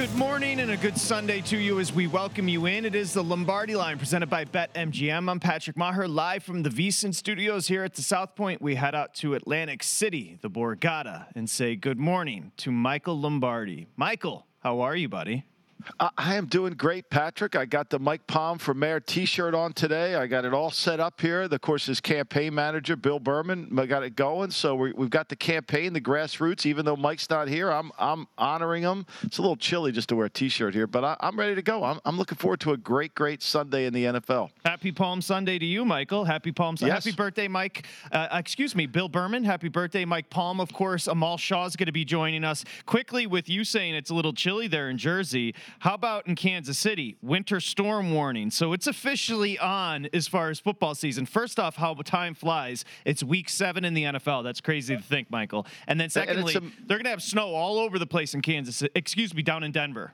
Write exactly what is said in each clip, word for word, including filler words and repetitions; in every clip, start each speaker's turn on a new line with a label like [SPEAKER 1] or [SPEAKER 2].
[SPEAKER 1] Good morning and a good Sunday to you as we welcome you in. It is the Lombardi Line presented by BetMGM. I'm Patrick Maher, live from the VSiN studios here at the South Point. We head out to Atlantic City, the Borgata, and say good morning to Michael Lombardi. Michael, how are you, buddy?
[SPEAKER 2] Uh, I am doing great, Patrick. I got the Mike Palm for Mayor T-shirt on today. I got it all set up here. Of course, his campaign manager, Bill Berman, got it going. So we, we've got the campaign, the grassroots. Even though Mike's not here, I'm I'm honoring him. It's a little chilly just to wear a T-shirt here, but I, I'm ready to go. I'm, I'm looking forward to a great, great Sunday in the N F L.
[SPEAKER 1] Happy Palm Sunday to you, Michael. Happy Palm Sunday.
[SPEAKER 2] Yes.
[SPEAKER 1] Happy birthday, Mike. Uh, excuse me, Bill Berman. Happy birthday, Mike Palm. Of course, Amal Shaw's going to be joining us. Quickly, with you saying it's a little chilly there in Jersey, how about in Kansas City? Winter storm warning. So it's officially on as far as football season. First off, how time flies. It's week seven in the N F L. That's crazy to think, Michael. And then secondly, and a, they're going to have snow all over the place in Kansas City. Excuse me, down in Denver.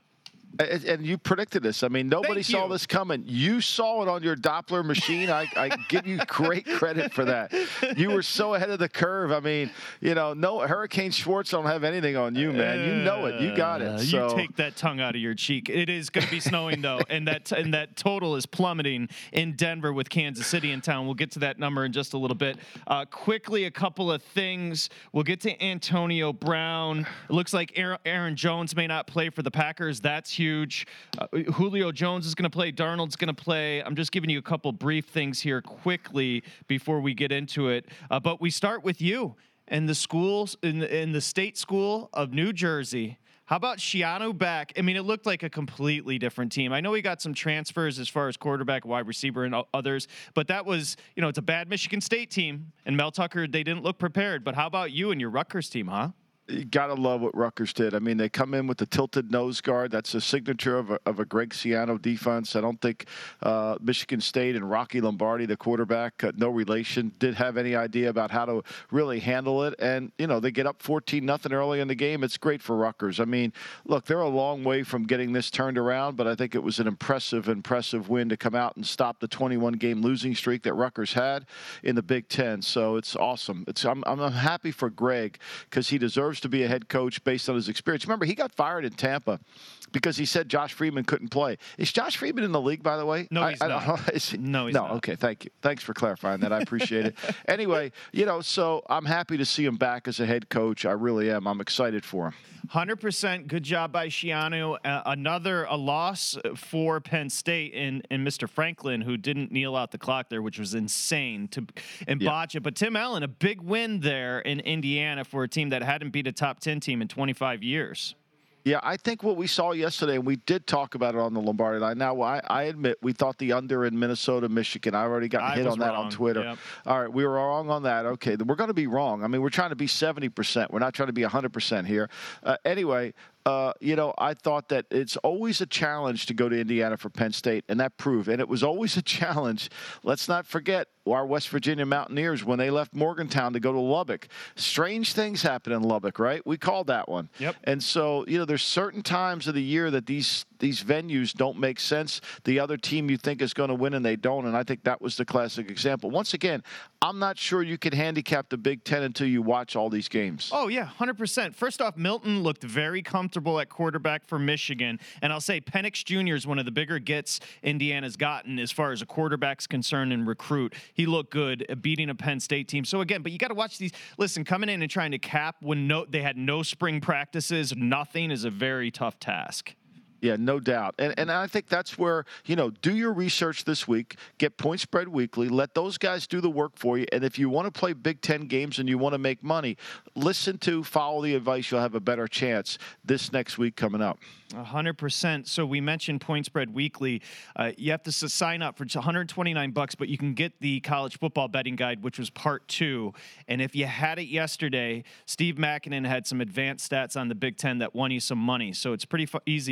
[SPEAKER 2] And you predicted this. I mean, nobody
[SPEAKER 1] Thank
[SPEAKER 2] saw
[SPEAKER 1] you.
[SPEAKER 2] this coming. You saw it on your Doppler machine. I, I give you great credit for that. You were so ahead of the curve. I mean, you know, no Hurricane Schwartz don't have anything on you, man. You know it. You got it.
[SPEAKER 1] Uh,
[SPEAKER 2] so.
[SPEAKER 1] You take that tongue out of your cheek. It is going to be snowing though, and that and that total is plummeting in Denver with Kansas City in town. We'll get to that number in just a little bit. Uh, quickly, a couple of things. We'll get to Antonio Brown. It looks like Aaron, Aaron Jones may not play for the Packers. That's huge. Uh, Julio Jones is going to play. Darnold's going to play. I'm just giving you a couple brief things here quickly before we get into it. Uh, but we start with you and the schools in the, in the state school of New Jersey. How about Schiano back? I mean, it looked like a completely different team. I know he got some transfers as far as quarterback, wide receiver, and others, but that was, you know, it's a bad Michigan State team, and Mel Tucker, they didn't look prepared. But how about you and your Rutgers team, huh?
[SPEAKER 2] You got to love what Rutgers did. I mean, they come in with the tilted nose guard. That's a signature of a, of a Greg Schiano defense. I don't think uh, Michigan State and Rocky Lombardi, the quarterback, uh, no relation, did have any idea about how to really handle it. And, you know, they get up fourteen nothing early in the game. It's great for Rutgers. I mean, look, they're a long way from getting this turned around, but I think it was an impressive, impressive win to come out and stop the twenty-one game losing streak that Rutgers had in the Big Ten. So it's awesome. It's I'm, I'm happy for Greg because he deserves to be a head coach based on his experience. Remember, he got fired in Tampa because he said Josh Freeman couldn't play. Is Josh Freeman in the league, by the way?
[SPEAKER 1] No, he's
[SPEAKER 2] I,
[SPEAKER 1] not.
[SPEAKER 2] I don't, is he?
[SPEAKER 1] No, he's
[SPEAKER 2] no,
[SPEAKER 1] not.
[SPEAKER 2] Okay, thank you. Thanks for clarifying that. I appreciate it. Anyway, you know, so I'm happy to see him back as a head coach. I really am. I'm excited for him.
[SPEAKER 1] one hundred percent good job by Schiano. Uh, another a loss for Penn State and, and Mister Franklin, who didn't kneel out the clock there, which was insane to and
[SPEAKER 2] Yeah.
[SPEAKER 1] botch it. But Tim Allen, a big win there in Indiana for a team that hadn't beat a top ten team in twenty-five years.
[SPEAKER 2] Yeah, I think what we saw yesterday, and we did talk about it on the Lombardi Line. Now, I, I admit we thought the under in Minnesota, Michigan. I already got
[SPEAKER 1] I
[SPEAKER 2] hit
[SPEAKER 1] was
[SPEAKER 2] on that
[SPEAKER 1] wrong.
[SPEAKER 2] on Twitter.
[SPEAKER 1] Yep.
[SPEAKER 2] All right, we were wrong on that. Okay, we're going to be wrong. I mean, we're trying to be seventy percent. We're not trying to be one hundred percent here. Uh, anyway, uh, you know, I thought that it's always a challenge to go to Indiana for Penn State, and that proved. And it was always a challenge. Let's not forget our West Virginia Mountaineers when they left Morgantown to go to Lubbock. Strange things happen in Lubbock, right? We called that one.
[SPEAKER 1] Yep.
[SPEAKER 2] And so, you know, there's certain times of the year that these these venues don't make sense. The other team you think is going to win and they don't, and I think that was the classic example. Once again, I'm not sure you can handicap the Big Ten until you watch all these games.
[SPEAKER 1] Oh, yeah, one hundred percent. First off, Milton looked very comfortable at quarterback for Michigan. And I'll say Penix Junior is one of the bigger gets Indiana's gotten as far as a quarterback's concerned and recruit. He looked good at beating a Penn State team. So, again, but you got to watch these. Listen, coming in and trying to cap when no they had no spring practices, nothing is a very tough task.
[SPEAKER 2] Yeah, no doubt. And and I think that's where, you know, do your research this week, get Point Spread Weekly, let those guys do the work for you. And if you want to play Big Ten games and you want to make money, listen to, follow the advice. You'll have a better chance this next week coming up.
[SPEAKER 1] one hundred percent. So we mentioned Point Spread Weekly. Uh, you have to s- sign up for one hundred twenty-nine bucks, but you can get the college football betting guide, which was part two. And if you had it yesterday, Steve Makinen had some advanced stats on the Big Ten that won you some money. So it's pretty fu- easy to do. Go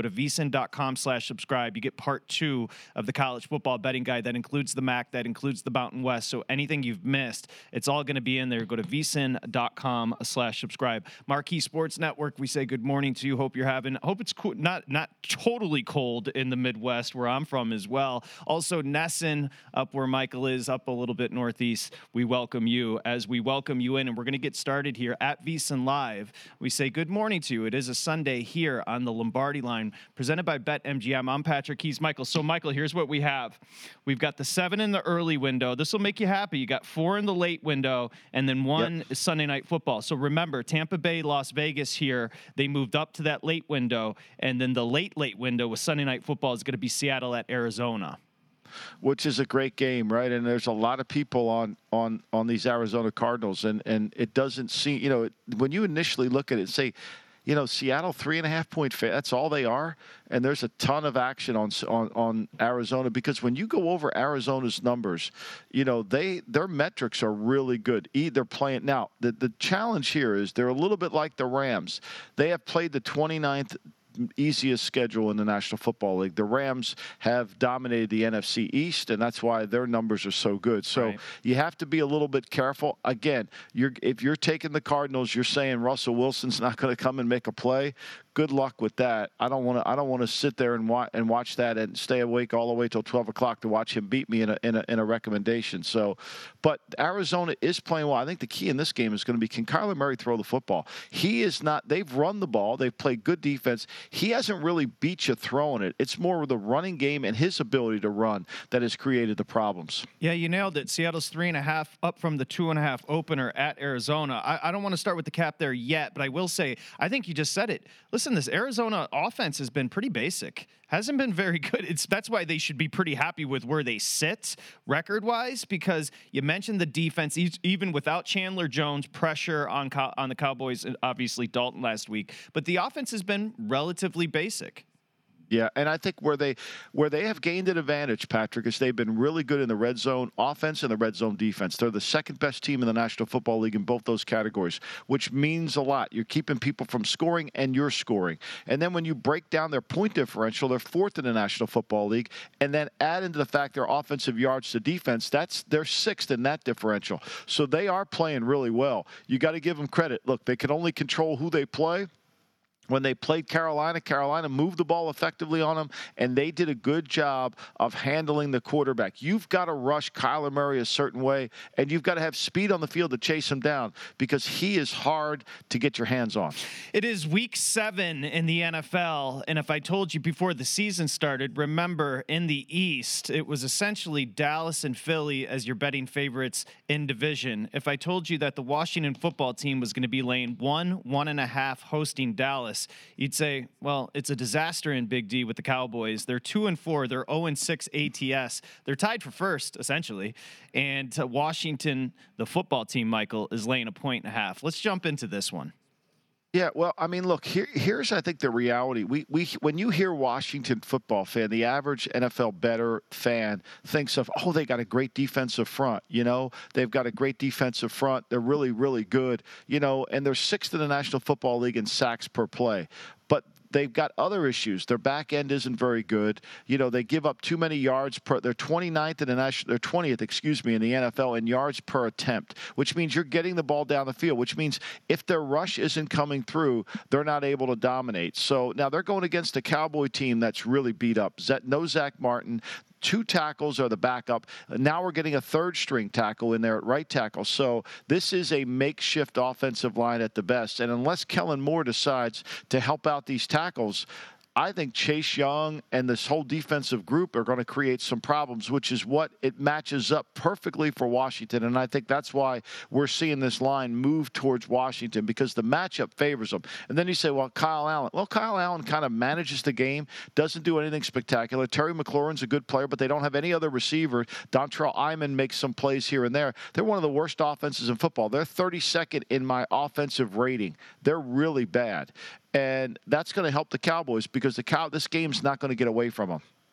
[SPEAKER 1] to vsin.com slash subscribe. You get part two of the college football betting guide that includes the M A C, that includes the Mountain West. So anything you've missed, it's all going to be in there. Go to vsin.com slash subscribe. Marquee Sports Network, we say good morning to you. Hope you're having, hope it's cool, not, not totally cold in the Midwest where I'm from as well. Also, Nesson, up where Michael is, up a little bit northeast. We welcome you as we welcome you in, and we're going to get started here at VSiN Live. We say good morning to you. It is a Sunday here on the Lombardi Line, presented by BetMGM. I'm Patrick Keys. Michael. So, Michael, here's what we have. We've got the seven in the early window. This will make you happy. You got four in the late window, and then one yep. is Sunday Night Football. So remember, Tampa Bay, Las Vegas here, they moved up to that late window, and then the late, late window with Sunday Night Football is going to be Seattle at Arizona.
[SPEAKER 2] Which is a great game, right? And there's a lot of people on on on these Arizona Cardinals, and and it doesn't seem, you know, when you initially look at it and say, you know, Seattle three and a half point fa- that's all they are, and there's a ton of action on on on Arizona, because when you go over Arizona's numbers, you know, they their metrics are really good. They're playing now. The the challenge here is they're a little bit like the Rams. They have played the twenty-ninth easiest schedule in the National Football League. The Rams have dominated the N F C East, and that's why their numbers are so good. So right. you have to be a little bit careful. Again, you're if you're taking the Cardinals, you're saying Russell Wilson's not going to come and make a play. Good luck with that. I don't want to. I don't want to sit there and watch and watch that and stay awake all the way till twelve o'clock to watch him beat me in a in a in a recommendation. So, but Arizona is playing well. I think the key in this game is going to be, can Kyler Murray throw the football? He is not. They've run the ball. They've played good defense. He hasn't really beat you throwing it. It's more of the running game and his ability to run that has created the problems.
[SPEAKER 1] Yeah, you nailed it. Seattle's three and a half up from the two and a half opener at Arizona. I, I don't want to start with the cap there yet, but I will say, I think you just said it. Listen, this Arizona offense has been pretty basic. Hasn't been very good. It's that's why they should be pretty happy with where they sit record-wise, because you mentioned the defense, even without Chandler Jones, pressure on on the Cowboys, and obviously Dalton last week. But the offense has been relatively basic.
[SPEAKER 2] Yeah, and I think where they where they have gained an advantage, Patrick, is they've been really good in the red zone offense and the red zone defense. They're the second best team in the National Football League in both those categories, which means a lot. You're keeping people from scoring, and you're scoring. And then when you break down their point differential, they're fourth in the National Football League. And then add into the fact their offensive yards to defense, that's they're sixth in that differential. So they are playing really well. You got to give them credit. Look, they can only control who they play. When they played Carolina, Carolina moved the ball effectively on them, and they did a good job of handling the quarterback. You've got to rush Kyler Murray a certain way, and you've got to have speed on the field to chase him down, because he is hard to get your hands on.
[SPEAKER 1] It is week seven in the N F L, and if I told you before the season started, remember, in the East, it was essentially Dallas and Philly as your betting favorites in division. If I told you that the Washington football team was going to be laying one, one and a half hosting Dallas, you'd say, well, it's a disaster in Big D with the Cowboys. They're two and four. They're zero and six A T S. They're tied for first, essentially. And uh, Washington, the football team, Michael, is laying a point and a half. Let's jump into this one.
[SPEAKER 2] Yeah, well, I mean, look, here, here's, I think, the reality. We, we, when you hear Washington football fan, the average N F L bettor fan thinks of, oh, they got a great defensive front. You know, they've got a great defensive front. They're really, really good. You know, and they're sixth in the National Football League in sacks per play. But they've got other issues. Their back end isn't very good. You know, they give up too many yards per. They're twenty-ninth in the national. They're twentieth, excuse me, in the N F L in yards per attempt, which means you're getting the ball down the field. Which means if their rush isn't coming through, they're not able to dominate. So now they're going against a Cowboy team that's really beat up. No Zach Martin. Two tackles are the backup. Now we're getting a third string tackle in there at right tackle. So this is a makeshift offensive line at the best. And unless Kellen Moore decides to help out these tackles, I think Chase Young and this whole defensive group are going to create some problems, which is what it matches up perfectly for Washington. And I think that's why we're seeing this line move towards Washington, because the matchup favors them. And then you say, well, Kyle Allen. Well, Kyle Allen kind of manages the game, doesn't do anything spectacular. Terry McLaurin's a good player, but they don't have any other receiver. Dontrell Inman makes some plays here and there. They're one of the worst offenses in football. They're thirty-second in my offensive rating. They're really bad. And that's going to help the Cowboys, because the cow this game's not going to get away from them.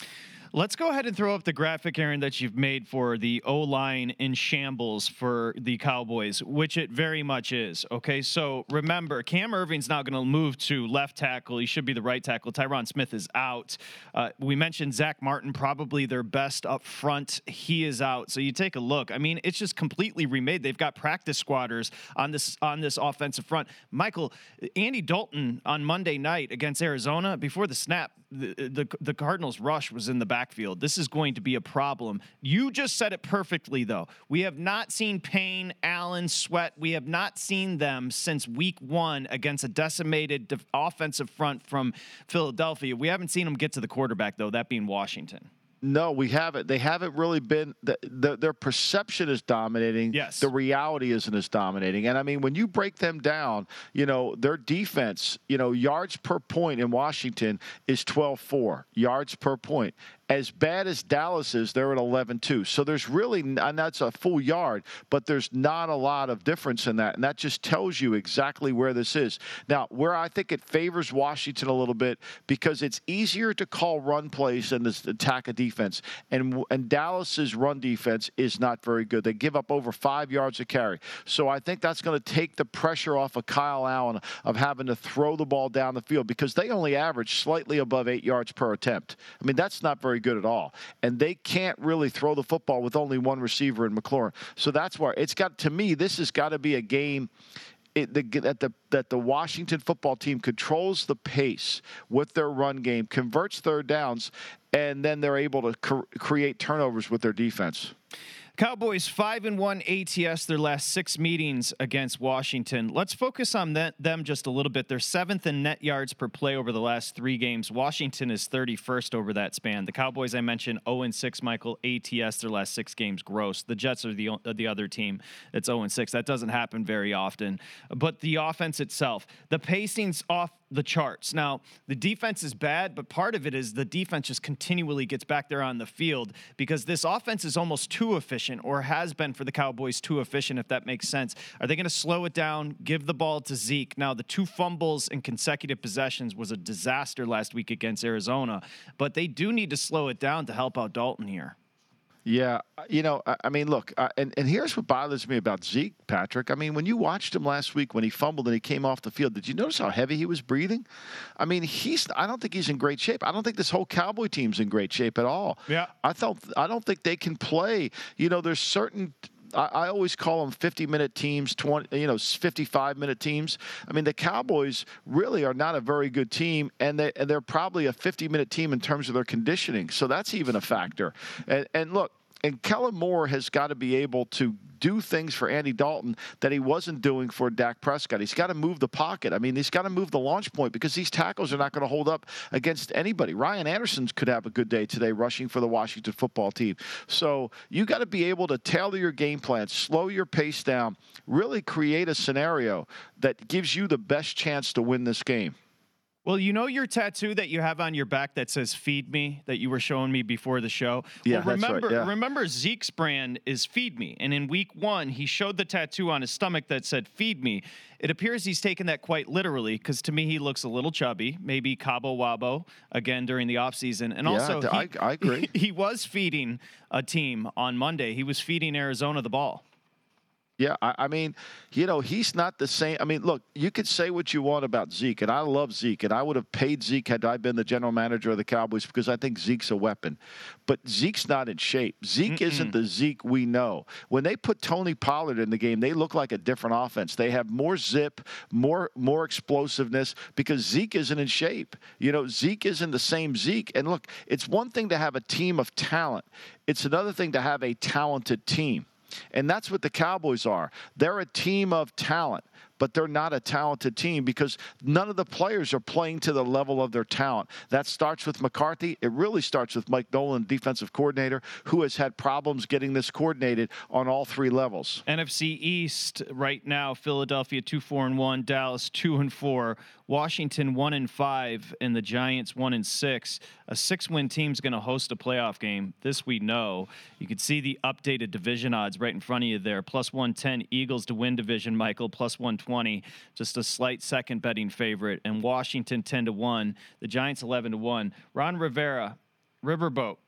[SPEAKER 1] Let's go ahead and throw up the graphic, Aaron, that you've made for the O-line in shambles for the Cowboys, which it very much is. Okay, so remember, Cam Irving's now going to move to left tackle. He should be the right tackle. Tyron Smith is out. Uh, we mentioned Zach Martin, probably their best up front. He is out. So you take a look. I mean, it's just completely remade. They've got practice squatters on this on this offensive front. Michael, Andy Dalton on Monday night against Arizona, before the snap, the, the, the Cardinals rush was in the backfield. This is going to be a problem. You just said it perfectly, though. We have not seen Payne, Allen, Sweat. We have not seen them since week one against a decimated def- offensive front from Philadelphia. We haven't seen them get to the quarterback, though, that being Washington.
[SPEAKER 2] No, we haven't. They haven't really been. The, the, their perception is dominating.
[SPEAKER 1] Yes.
[SPEAKER 2] The reality isn't as dominating. And I mean, when you break them down, you know, their defense, you know, yards per point in Washington is twelve four yards per point. As bad as Dallas is, they're at eleven two. So there's really, and that's a full yard, but there's not a lot of difference in that. And that just tells you exactly where this is. Now, where I think it favors Washington a little bit, because it's easier to call run plays than to attack a defense. And, and Dallas's run defense is not very good. They give up over five yards a carry. So I think that's going to take the pressure off of Kyle Allen of having to throw the ball down the field, because they only average slightly above eight yards per attempt. I mean, that's not very good at all. And they can't really throw the football with only one receiver in McLaurin. So that's why it's got, to me, this has got to be a game it, the, that the that the Washington football team controls the pace with their run game, converts third downs, and then they're able to cr- create turnovers with their defense.
[SPEAKER 1] Cowboys five and one A T S their last six meetings against Washington. Let's focus on that, them just a little bit. They're seventh in net yards per play over the last three games. Washington is thirty-first over that span. The Cowboys, I mentioned, oh and six, Michael, A T S their last six games gross. The Jets are the the other team that's oh and six. That doesn't happen very often. But the offense itself, the pacing's off the charts. Now, the defense is bad, but part of it is the defense just continually gets back there on the field, because this offense is almost too efficient, or has been for the Cowboys too efficient, if that makes sense. Are they going to slow it down, give the ball to Zeke? Now, the two fumbles in consecutive possessions was a disaster last week against Arizona, but they do need to slow it down to help out Dalton here.
[SPEAKER 2] Yeah, you know, I, I mean, look, uh, and, and here's what bothers me about Zeke, Patrick. I mean, when you watched him last week when he fumbled and he came off the field, did you notice how heavy he was breathing? I mean, he's I don't think he's in great shape. I don't think this whole Cowboy team's in great shape at all.
[SPEAKER 1] Yeah.
[SPEAKER 2] I thought I don't think they can play. You know, there's certain I, I always call them fifty-minute teams, twenty, you know, fifty-five-minute teams. I mean, the Cowboys really are not a very good team, and they and they're probably a fifty-minute team in terms of their conditioning. So that's even a factor. And, and look, and Kellen Moore has got to be able to do things for Andy Dalton that he wasn't doing for Dak Prescott. He's got to move the pocket. I mean, he's got to move the launch point, because these tackles are not going to hold up against anybody. Ryan Anderson could have a good day today rushing for the Washington football team. So you got to be able to tailor your game plan, slow your pace down, really create a scenario that gives you the best chance to win this game.
[SPEAKER 1] Well, you know your tattoo that you have on your back that says "Feed Me" that you were showing me before the show?
[SPEAKER 2] Yeah,
[SPEAKER 1] well, remember,
[SPEAKER 2] that's right. Yeah.
[SPEAKER 1] remember Zeke's brand is "Feed Me," and in week one he showed the tattoo on his stomach that said "Feed Me." It appears he's taken that quite literally, because to me he looks a little chubby, maybe Cabo Wabo again during the offseason. And
[SPEAKER 2] yeah,
[SPEAKER 1] also,
[SPEAKER 2] I,
[SPEAKER 1] he,
[SPEAKER 2] I agree.
[SPEAKER 1] He, he was feeding a team on Monday. He was feeding Arizona the ball.
[SPEAKER 2] Yeah, I, I mean, you know, he's not the same. I mean, look, you could say what you want about Zeke, and I love Zeke, and I would have paid Zeke had I been the general manager of the Cowboys, because I think Zeke's a weapon. But Zeke's not in shape. Zeke Mm-mm. isn't the Zeke we know. When they put Tony Pollard in the game, they look like a different offense. They have more zip, more more explosiveness, because Zeke isn't in shape. You know, Zeke isn't the same Zeke. And look, it's one thing to have a team of talent. It's another thing to have a talented team. And that's what the Cowboys are. They're a team of talent, but they're not a talented team, because none of the players are playing to the level of their talent. That starts with McCarthy. It really starts with Mike Nolan, defensive coordinator, who has had problems getting this coordinated on all three levels.
[SPEAKER 1] N F C East right now: Philadelphia two four and one, Dallas two and four, Washington one and five, and the Giants one and six. A six-win team's going to host a playoff game. This we know. You can see the updated division odds right in front of you there. Plus one ten Eagles to win division, Michael. Plus one twenty, just a slight second betting favorite. And Washington ten to one. The Giants eleven to one. Ron Rivera, Riverboat.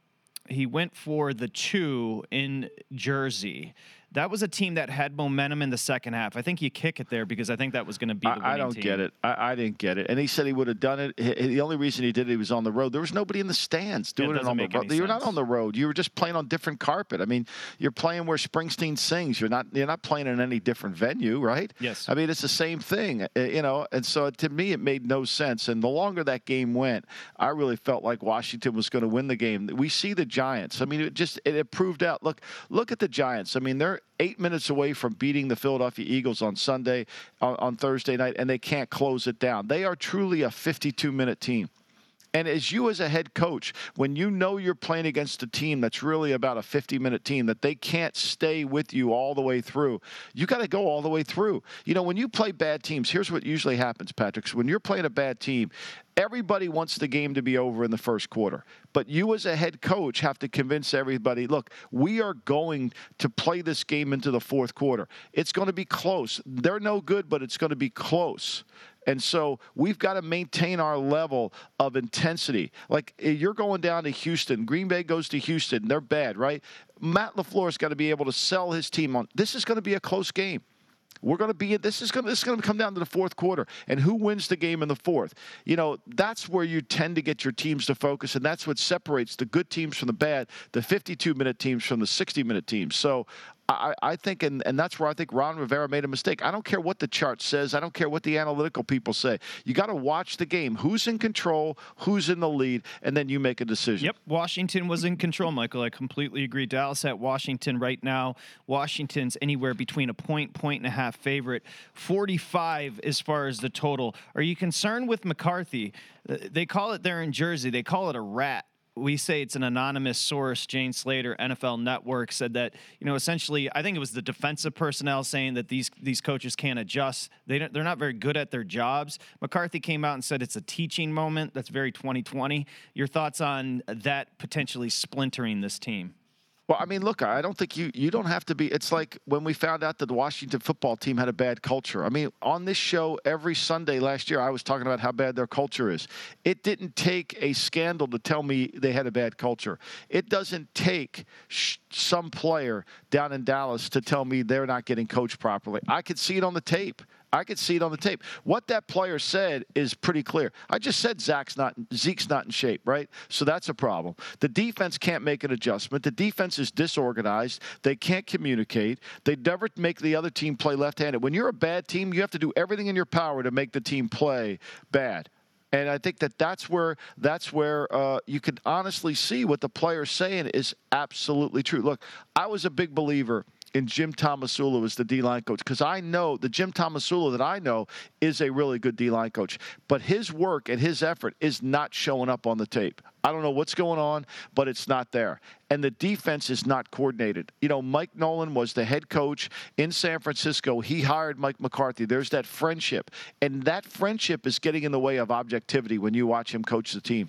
[SPEAKER 1] he went for the two in Jersey. That was a team that had momentum in the second half. I think you kick it there because I think that was going to be the winning
[SPEAKER 2] I, I don't
[SPEAKER 1] team.
[SPEAKER 2] get it. I, I didn't get it. And he said he would have done it. He, the only reason he did it, he was on the road. There was nobody in the stands doing
[SPEAKER 1] Yeah, it
[SPEAKER 2] it on the
[SPEAKER 1] doesn't
[SPEAKER 2] road.
[SPEAKER 1] make any
[SPEAKER 2] You're not
[SPEAKER 1] sense.
[SPEAKER 2] on the road. You were just playing on different carpet. I mean, you're playing where Springsteen sings. You're not. You're not playing in any different venue, right?
[SPEAKER 1] Yes.
[SPEAKER 2] I mean, it's the same thing, uh, you know. And so to me, it made no sense. And the longer that game went, I really felt like Washington was going to win the game. We see the Giants. I mean, it just it, it proved out. Look, look at the Giants. I mean, they're eight minutes away from beating the Philadelphia Eagles on Sunday, on, on Thursday night, and they can't close it down. They are truly a fifty-two minute team. And as you as a head coach, when you know you're playing against a team that's really about a fifty minute team, that they can't stay with you all the way through, you got to go all the way through. You know, when you play bad teams, here's what usually happens, Patrick. So when you're playing a bad team, everybody wants the game to be over in the first quarter. But you as a head coach have to convince everybody, look, we are going to play this game into the fourth quarter. It's going to be close. They're no good, but it's going to be close. And so we've got to maintain our level of intensity. Like, you're going down to Houston. Green Bay goes to Houston. They're bad, right? Matt LaFleur's got to be able to sell his team on, this is going to be a close game. We're going to be this is going to, this is going to come down to the fourth quarter, and who wins the game in the fourth. You know, that's where you tend to get your teams to focus, and that's what separates the good teams from the bad, the fifty-two minute teams from the sixty minute teams. So I, I think, and, and that's where I think Ron Rivera made a mistake. I don't care what the chart says. I don't care what the analytical people say. You got to watch the game. Who's in control? Who's in the lead? And then you make a decision.
[SPEAKER 1] Yep, Washington was in control, Michael. I completely agree. Dallas at Washington right now. Washington's anywhere between a point, point and a half favorite. forty-five as far as the total. Are you concerned with McCarthy? They call it there in Jersey. They call it a rat. We say it's an anonymous source. Jane Slater, N F L Network, said that, you know, essentially, I think it was the defensive personnel saying that these these coaches can't adjust. They don't, they're not very good at their jobs. McCarthy came out and said it's a teaching moment. That's very twenty twenty. Your thoughts on that potentially splintering this team?
[SPEAKER 2] Well, I mean, look, I don't think you you don't have to be. It's like when we found out that the Washington football team had a bad culture. I mean, on this show every Sunday last year, I was talking about how bad their culture is. It didn't take a scandal to tell me they had a bad culture. It doesn't take sh- some player down in Dallas to tell me they're not getting coached properly. I could see it on the tape. I could see it on the tape. What that player said is pretty clear. I just said Zach's not, Zeke's not in shape, right? So that's a problem. The defense can't make an adjustment. The defense is disorganized. They can't communicate. They never make the other team play left-handed. When you're a bad team, you have to do everything in your power to make the team play bad. And I think that that's where that's where uh, you can honestly see what the player's saying is absolutely true. Look, I was a big believer in Jim Tomsula as the D-line coach, because I know the Jim Tomsula that I know is a really good D-line coach. But his work and his effort is not showing up on the tape. I don't know what's going on, but it's not there. And the defense is not coordinated. You know, Mike Nolan was the head coach in San Francisco. He hired Mike McCarthy. There's that friendship. And that friendship is getting in the way of objectivity when you watch him coach the team.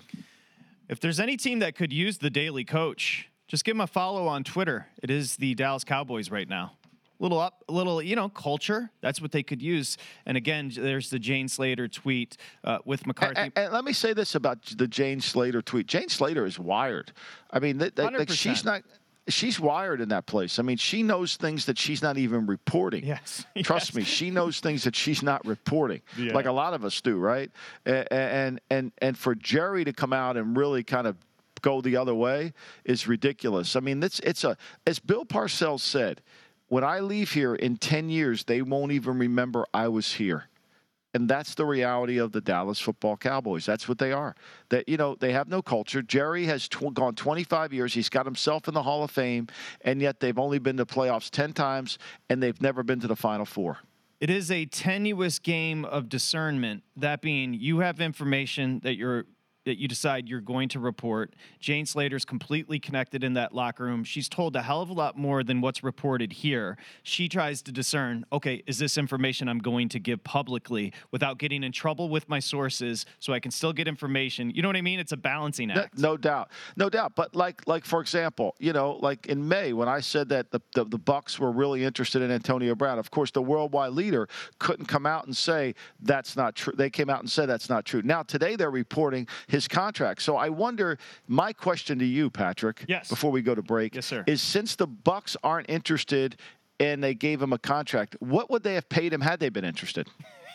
[SPEAKER 1] If there's any team that could use the daily coach, just give him a follow on Twitter. It is the Dallas Cowboys right now. Little up, a little, you know, culture. That's what they could use. And again, there's the Jane Slater tweet uh, with McCarthy.
[SPEAKER 2] And, and, and let me say this about the Jane Slater tweet. Jane Slater is wired. I mean, th- th- like she's not. She's wired in that place. I mean, she knows things that she's not even reporting.
[SPEAKER 1] Yes.
[SPEAKER 2] Trust
[SPEAKER 1] yes.
[SPEAKER 2] me, she knows things that she's not reporting,
[SPEAKER 1] yeah.
[SPEAKER 2] like a lot of us do, right? And, and and and for Jerry to come out and really kind of go the other way is ridiculous. I mean, it's it's a as Bill Parcells said, when I leave here in ten years, they won't even remember I was here. And that's the reality of the Dallas Football Cowboys. That's what they are. That, you know, they have no culture. Jerry has tw- gone twenty-five years. He's got himself in the Hall of Fame, and yet they've only been to playoffs ten times, and they've never been to the Final Four.
[SPEAKER 1] It is a tenuous game of discernment. That being, you have information that you're that you decide you're going to report. Jane Slater's completely connected in that locker room. She's told a hell of a lot more than what's reported here. She tries to discern, okay, is this information I'm going to give publicly without getting in trouble with my sources so I can still get information? You know what I mean? It's a balancing act.
[SPEAKER 2] No, no doubt. No doubt. But like, like for example, you know, like in May when I said that the, the, the Bucs were really interested in Antonio Brown, of course, the worldwide leader couldn't come out and say that's not true. They came out and said that's not true. Now, today they're reporting his contract. So I wonder, my question to you, Patrick,
[SPEAKER 1] yes.
[SPEAKER 2] before we go to break,
[SPEAKER 1] yes, sir.
[SPEAKER 2] is since the Bucs aren't interested and they gave him a contract, what would they have paid him had they been interested?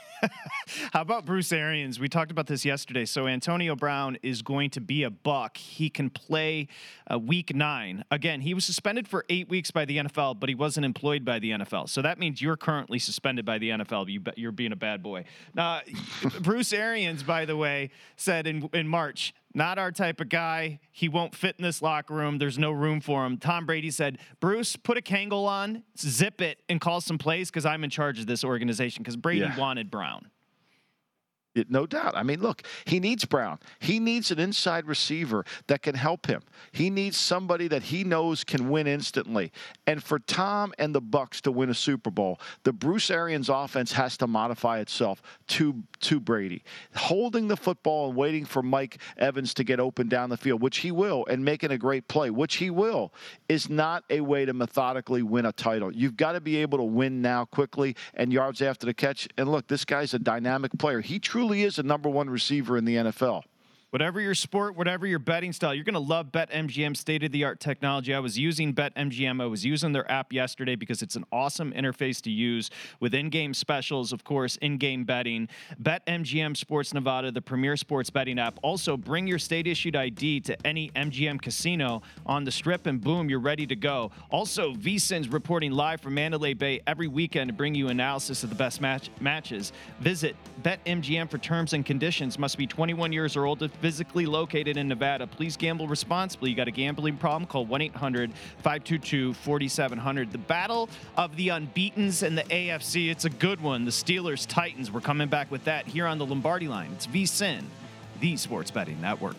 [SPEAKER 1] How about Bruce Arians? We talked about this yesterday. So Antonio Brown is going to be a Buck. He can play uh, week nine. Again, he was suspended for eight weeks by the N F L, but he wasn't employed by the N F L. So that means you're currently suspended by the N F L. You, you're being a bad boy. Now, Bruce Arians, by the way, said in, in March, not our type of guy. He won't fit in this locker room. There's no room for him. Tom Brady said, Bruce, put a Kangol on, zip it, and call some plays because I'm in charge of this organization because Brady
[SPEAKER 2] yeah.
[SPEAKER 1] wanted Brown.
[SPEAKER 2] It, no doubt. I mean, look, he needs Brown. He needs an inside receiver that can help him. He needs somebody that he knows can win instantly. And for Tom and the Bucs to win a Super Bowl, the Bruce Arians offense has to modify itself to, to Brady. Holding the football and waiting for Mike Evans to get open down the field, which he will, and making a great play, which he will, is not a way to methodically win a title. You've got to be able to win now quickly and yards after the catch. And look, this guy's a dynamic player. He truly is a number one receiver in the N F L.
[SPEAKER 1] Whatever your sport, whatever your betting style, you're going to love BetMGM's state-of-the-art technology. I was using BetMGM. I was using their app yesterday because it's an awesome interface to use with in-game specials, of course, in-game betting. BetMGM Sports Nevada, the premier sports betting app. Also, bring your state-issued I D to any M G M casino on the Strip, and boom, you're ready to go. Also, V S I N's reporting live from Mandalay Bay every weekend to bring you analysis of the best match matches. Visit BetMGM for terms and conditions. Must be twenty-one years or older. Physically located in Nevada. Please gamble responsibly. You got a gambling problem? Call one eight hundred five two two four seven zero zero. The battle of the unbeatens and the A F C, it's a good one. The Steelers, Titans, we're coming back with that here on the Lombardi Line. It's V S I N, the Sports Betting Network.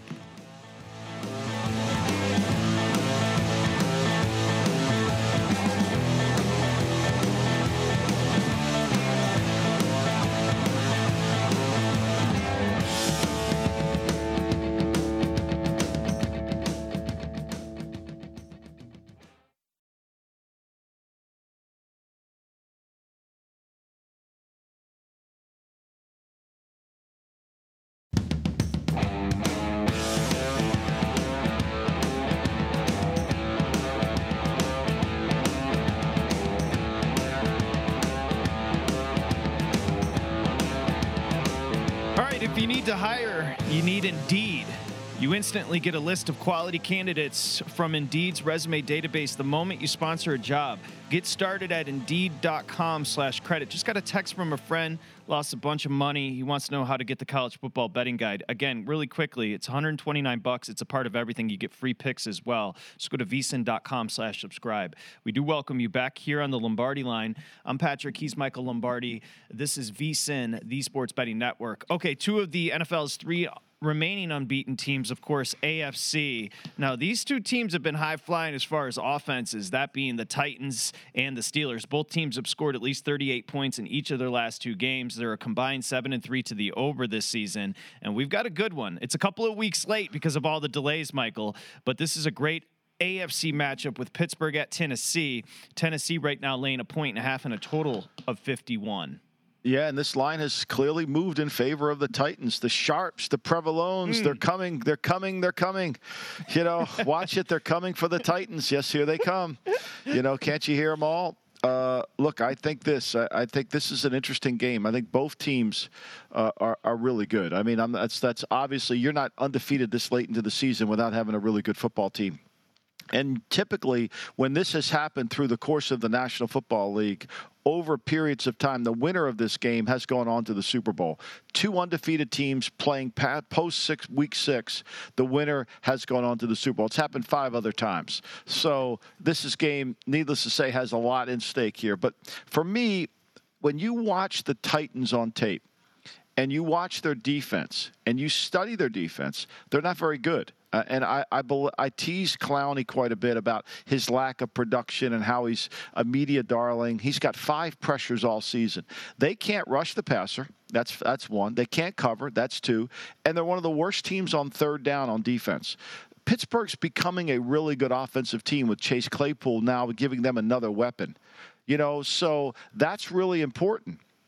[SPEAKER 1] If you need to hire, you need Indeed. You instantly get a list of quality candidates from Indeed's resume database the moment you sponsor a job. Get started at Indeed.com slash credit. Just got a text from a friend, lost a bunch of money. He wants to know how to get the college football betting guide. Again, really quickly, it's one hundred twenty-nine bucks. It's a part of everything. You get free picks as well. Just go to vsin.com slash subscribe. We do welcome you back here on the Lombardi Line. I'm Patrick. He's Michael Lombardi. This is V S I N, the Sports Betting Network. Okay, two of the N F L's three remaining unbeaten teams, of course, A F C. Now, these two teams have been high-flying as far as offenses, that being the Titans and the Steelers. Both teams have scored at least thirty-eight points in each of their last two games. They're a combined seven and three to the over this season, and we've got a good one. It's a couple of weeks late because of all the delays, Michael, but this is a great A F C matchup with Pittsburgh at Tennessee. Tennessee right now laying a point and a half and a total of fifty-one.
[SPEAKER 2] Yeah, and this line has clearly moved in favor of the Titans. The Sharps, the Prevalones, mm. they're coming, they're coming, they're coming. You know, watch it, they're coming for the Titans. Yes, here they come. You know, can't you hear them all? Uh, look, I think this. I, I think this is an interesting game. I think both teams uh, are are really good. I mean, I'm, that's that's obviously you're not undefeated this late into the season without having a really good football team. And typically, when this has happened through the course of the National Football League, over periods of time, the winner of this game has gone on to the Super Bowl. Two undefeated teams playing post six, week six, the winner has gone on to the Super Bowl. It's happened five other times. So this is game, needless to say, has a lot in stake here. But for me, when you watch the Titans on tape and you watch their defense and you study their defense, they're not very good. Uh, and I, I, I tease Clowney quite a bit about his lack of production and how he's a media darling. He's got five pressures all season. They can't rush the passer. That's that's one. They can't cover. That's two. And they're one of the worst teams on third down on defense. Pittsburgh's becoming a really good offensive team with Chase Claypool now giving them another weapon. You know, so that's really important.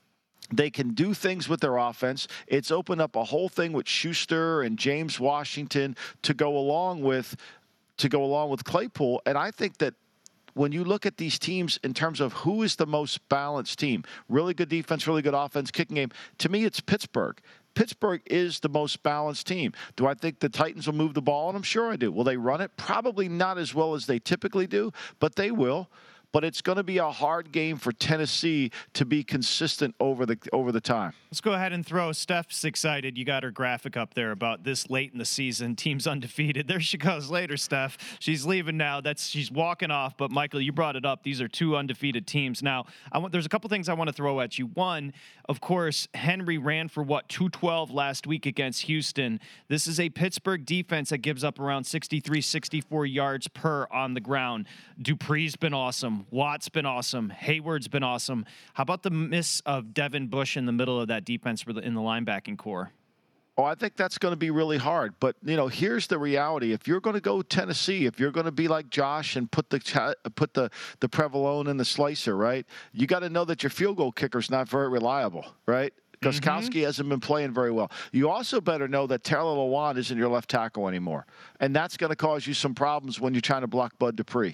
[SPEAKER 2] They can do things with their offense. It's opened up a whole thing with Schuster and James Washington to go along with to go along with Claypool. And I think that when you look at these teams in terms of who is the most balanced team, really good defense, really good offense, kicking game, to me it's Pittsburgh. Pittsburgh is the most balanced team. Do I think the Titans will move the ball on them? Sure I do. Will they run it? Probably not as well as they typically do, but they will. But it's going to be a hard game for Tennessee to be consistent over the over the time.
[SPEAKER 1] Let's go ahead and throw. Steph's excited. You got her graphic up there about this late in the season. Team's undefeated. There she goes later, Steph. She's leaving now. That's she's walking off. But Michael, you brought it up. These are two undefeated teams. Now, I want, there's a couple things I want to throw at you. One, of course, Henry ran for what two twelve last week against Houston. This is a Pittsburgh defense that gives up around sixty-three, sixty-four yards per on the ground. Dupree's been awesome. Watt's been awesome. Hayward's been awesome. How about the miss of Devin Bush in the middle of that defense in the linebacking core?
[SPEAKER 2] Oh, I think that's going to be really hard. But, you know, here's the reality. If you're going to go Tennessee, if you're going to be like Josh and put the put the, the Provolone in the slicer, right, you got to know that your field goal kicker's not very reliable, right? Gostkowski mm-hmm. hasn't been playing very well. You also better know that Taylor Lewan isn't your left tackle anymore. And that's going to cause you some problems when you're trying to block Bud Dupree.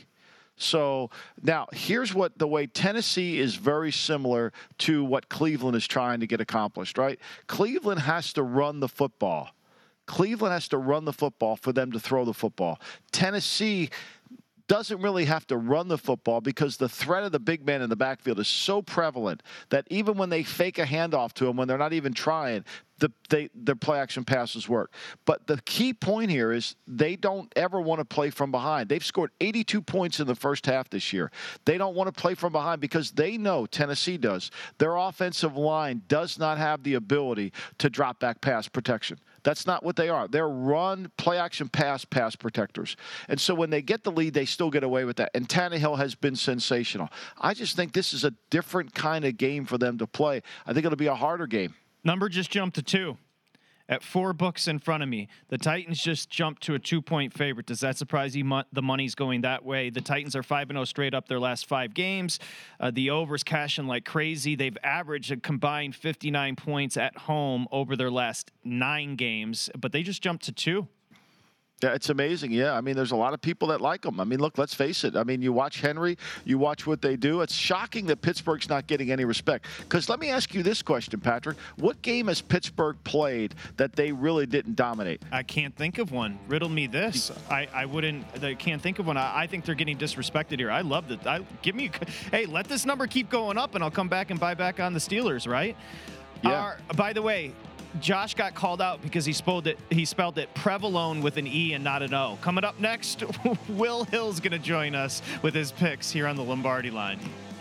[SPEAKER 2] So now here's what the way Tennessee is very similar to what Cleveland is trying to get accomplished, right? Cleveland has to run the football. Cleveland has to run the football for them to throw the football. Tennessee doesn't really have to run the football because the threat of the big man in the backfield is so prevalent that even when they fake a handoff to him, when they're not even trying, the they, their play action passes work. But the key point here is they don't ever want to play from behind. They've scored eighty-two points in the first half this year. They don't want to play from behind because they know, Tennessee does, their offensive line does not have the ability to drop back pass protection. That's not what they are. They're run, play action, pass, pass protectors. And so when they get the lead, they still get away with that. And Tannehill has been sensational. I just think this is a different kind of game for them to play. I think it'll be a harder game.
[SPEAKER 1] Number just jumped to two. At four books in front of me, the Titans just jumped to a two-point favorite. Does that surprise you? Mo- the money's going that way. The Titans are five and oh straight up their last five games. Uh, the over's cashing like crazy. They've averaged a combined fifty-nine points at home over their last nine games, but they just jumped to two.
[SPEAKER 2] Yeah, it's amazing. Yeah, I mean, there's a lot of people that like them. I mean, look, let's face it. I mean, you watch Henry, you watch what they do. It's shocking that Pittsburgh's not getting any respect. Because let me ask you this question, Patrick. What game has Pittsburgh played that they really didn't dominate?
[SPEAKER 1] I can't think of one. Riddle me this. I, I wouldn't. I can't think of one. I, I think they're getting disrespected here. I love that. I give me. Hey, let this number keep going up, and I'll come back and buy back on the Steelers. Right?
[SPEAKER 2] Yeah.
[SPEAKER 1] Uh, by the way, Josh got called out because he spelled it he spelled it Provolone with an E and not an O. Coming up next, Will Hill's going to join us with his picks here on the Lombardi Line.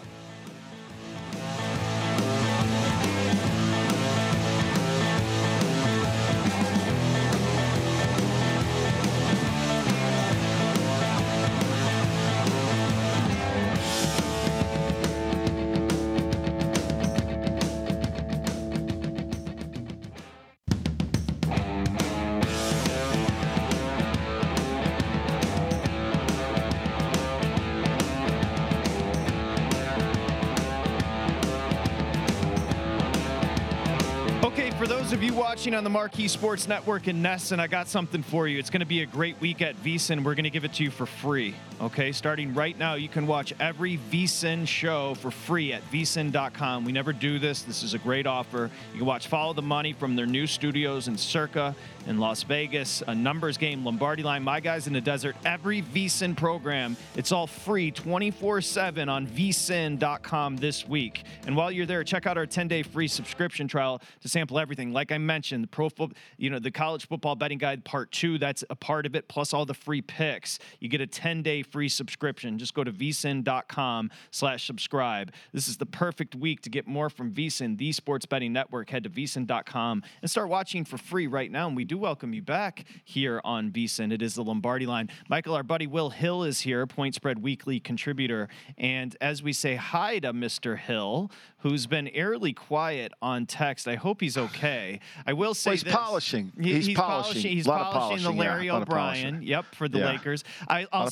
[SPEAKER 1] For those of you watching on the Marquee Sports Network in Nesson, I got something for you. It's going to be a great week at VSiN. We're going to give it to you for free. Okay, starting right now, you can watch every VSiN show for free at V S I N dot com. We never do this. This is a great offer. You can watch Follow the Money from their new studios in Circa in Las Vegas, a numbers game, Lombardi Line, My Guys in the Desert, every VSiN program. It's all free twenty-four seven on V S I N dot com this week. And while you're there, check out our ten-day free subscription trial to sample everything. Like I mentioned, the pro football, you know, the college football betting guide part two, that's a part of it, plus all the free picks. You get a ten-day free subscription. Just go to V S I N dot com slash subscribe. This is the perfect week to get more from VSiN, the sports betting network. Head to V S I N dot com and start watching for free right now. And we do welcome you back here on VSiN. It is the Lombardi Line. Michael, our buddy Will Hill is here, Point Spread Weekly contributor. And as we say hi to Mister Hill, who's been eerily quiet on text, I hope he's okay. I will say
[SPEAKER 2] well, he's
[SPEAKER 1] this.
[SPEAKER 2] polishing.
[SPEAKER 1] He,
[SPEAKER 2] he's,
[SPEAKER 1] he's
[SPEAKER 2] polishing.
[SPEAKER 1] polishing. He's
[SPEAKER 2] polishing
[SPEAKER 1] polishing the Larry
[SPEAKER 2] yeah,
[SPEAKER 1] O'Brien. Yep, for the
[SPEAKER 2] yeah.
[SPEAKER 1] Lakers. I, I'll say, and we'll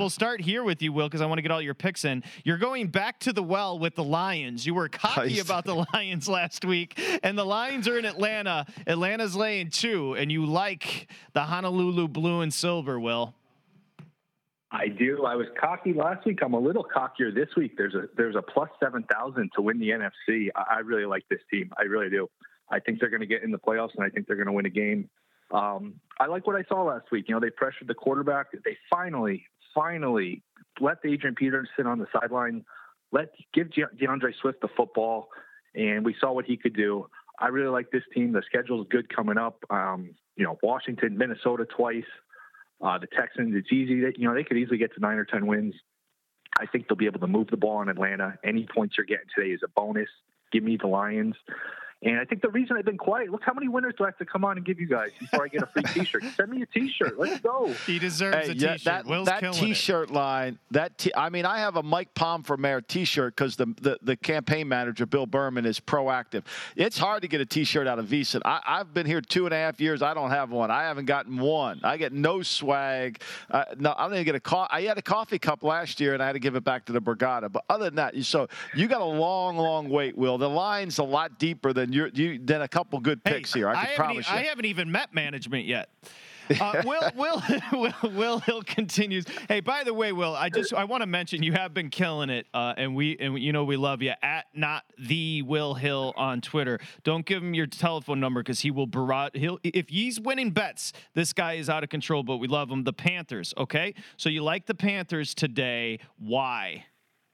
[SPEAKER 1] we'll start here with you, Will, because I want to get all your picks in. You're going back to the well with the Lions. You were cocky about the Lions last week, and the Lions are in Atlanta. Atlanta's laying two, and you like the Honolulu blue and silver, Will.
[SPEAKER 3] I do. I was cocky last week. I'm a little cockier this week. There's a there's a plus seven thousand to win the N F C. I, I really like this team. I really do. I think they're going to get in the playoffs, and I think they're going to win a game. Um, I like what I saw last week. You know, they pressured the quarterback. They finally, finally let Adrian Peterson on the sideline. Let give De- DeAndre Swift the football, and we saw what he could do. I really like this team. The schedule is good coming up. Um, you know, Washington, Minnesota twice. Uh, the Texans, it's easy. That, you know, they could easily get to nine or ten wins. I think they'll be able to move the ball in Atlanta. Any points you're getting today is a bonus. Give me the Lions. And I think the reason I've been quiet, look how many winners do I have to come on and give you guys before I get a free T-shirt? Send me a T-shirt. Let's go.
[SPEAKER 1] He deserves
[SPEAKER 2] hey,
[SPEAKER 1] a
[SPEAKER 2] yeah,
[SPEAKER 1] T-shirt.
[SPEAKER 2] That,
[SPEAKER 1] Will's
[SPEAKER 2] that
[SPEAKER 1] killing
[SPEAKER 2] T-shirt
[SPEAKER 1] it.
[SPEAKER 2] line, that t- I mean, I have a Mike Palm for Mayor T-shirt because the, the the campaign manager, Bill Berman, is proactive. It's hard to get a T-shirt out of VSiN. I, I've been here two and a half years. I don't have one. I haven't gotten one. I get no swag. Uh, no, I don't even get a co- I had a coffee cup last year, and I had to give it back to the Borgata. But other than that, so you got a long, long wait, Will. The line's a lot deeper than you you than a couple good picks
[SPEAKER 1] hey,
[SPEAKER 2] here. I
[SPEAKER 1] I
[SPEAKER 2] can promise
[SPEAKER 1] e-
[SPEAKER 2] you.
[SPEAKER 1] I haven't even met management yet. Uh, Will, Will, Will, Will Hill continues. Hey, by the way, Will, I just I want to mention you have been killing it, uh, and we and you know we love you at not the Will Hill on Twitter. Don't give him your telephone number because he will barrage. He'll if he's winning bets, this guy is out of control. But we love him. The Panthers, okay? So you like the Panthers today? Why?